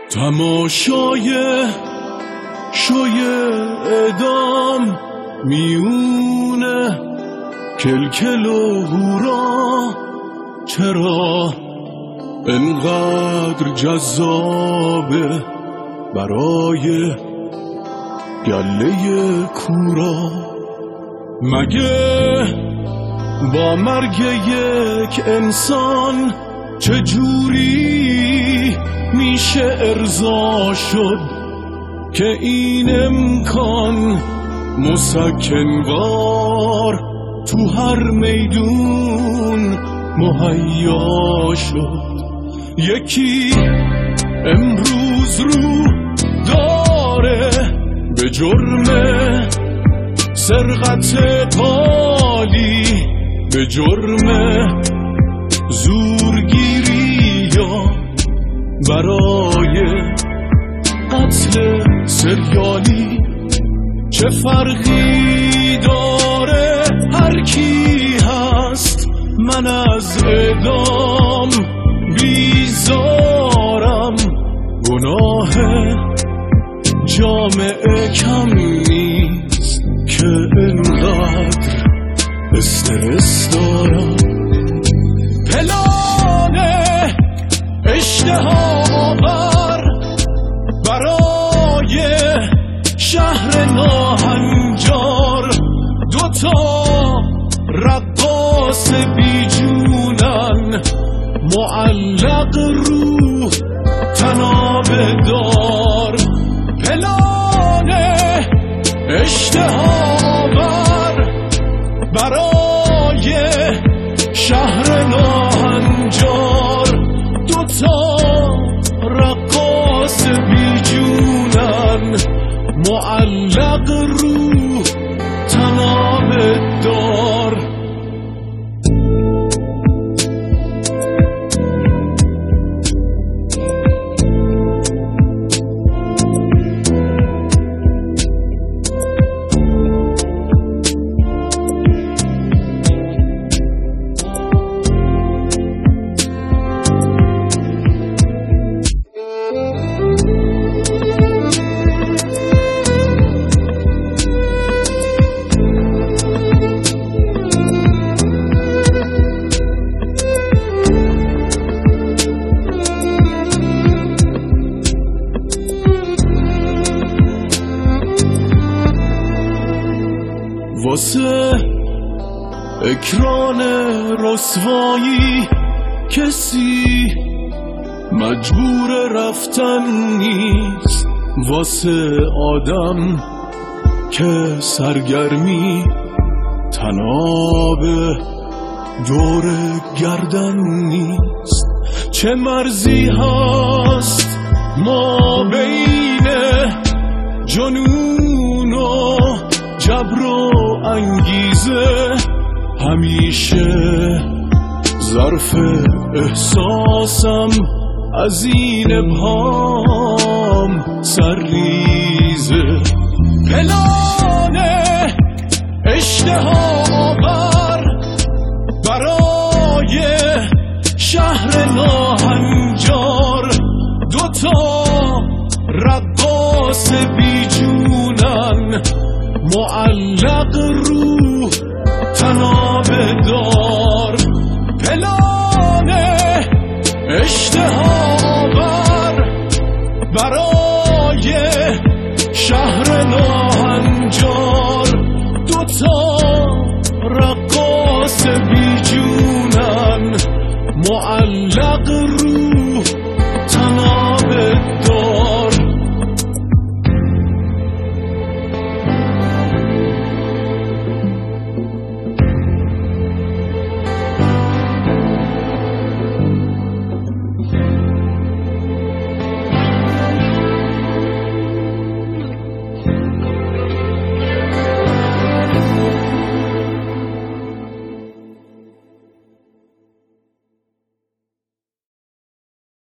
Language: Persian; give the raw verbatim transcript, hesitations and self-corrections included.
تماشای شوی اعدام میونه کلکل و هورا چرا انقدر جذابه برای گله کورا؟ مگه با مرگ یک انسان چجوری میشه ارضا شد که این امکان مسکنوار تو هر میدون مهیا شد؟ یکی امروز رو داره به جرم سرقت قالی، به جرم زورگیری یا برای قتل سریالی. چه فرقی داره هر کی هست؟ من از اعدام بیزارم. گناه جامعه کم نیست که انقدر استرس دارم. پلان اشتهاور برای شهر ناهنجار، دوتا رقاص بیجونن معلق رو تنابه دار. پلان اشتهاور برای شهر ناهنجار، دوتا رقاص بیجونن معلق رو تنابه دار. واسه اکران رسوایی کسی مجبور رفتن نیست. واسه آدم که سرگرمی تناب دور گردن نیست. چه مرزی هست ما بین جنون و جبر و انگیزه؟ همیشه ظرف احساسم از این ابهام سرریزه. پلان اشتهاور برای شهر ناهنجار، دوتا رقاص بیجونن معلق رو تنابه دار. پلان اشتهاور برای شهر ناهنجار،